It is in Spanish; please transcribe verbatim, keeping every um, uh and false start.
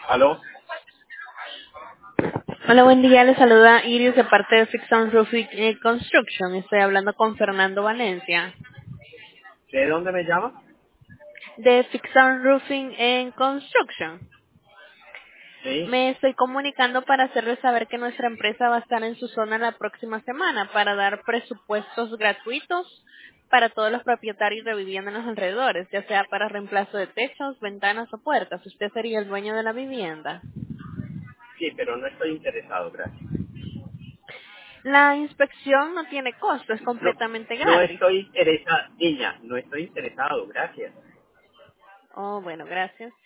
¿Aló? Hola, buen día. Le saluda Iris de parte de Fix and Roofing eh, Construction. Estoy hablando con Fernando Valencia. ¿De dónde me llama? De Fix and Roofing en Construction. Sí. Me estoy comunicando para hacerles saber que nuestra empresa va a estar en su zona la próxima semana para dar presupuestos gratuitos para todos los propietarios de vivienda en los alrededores, ya sea para reemplazo de techos, ventanas o puertas. Usted sería el dueño de la vivienda. Sí, pero no estoy interesado, gracias. La inspección no tiene costo, es No, completamente no gratis. estoy interesado, niña, no estoy interesado, gracias. Oh, bueno, gracias.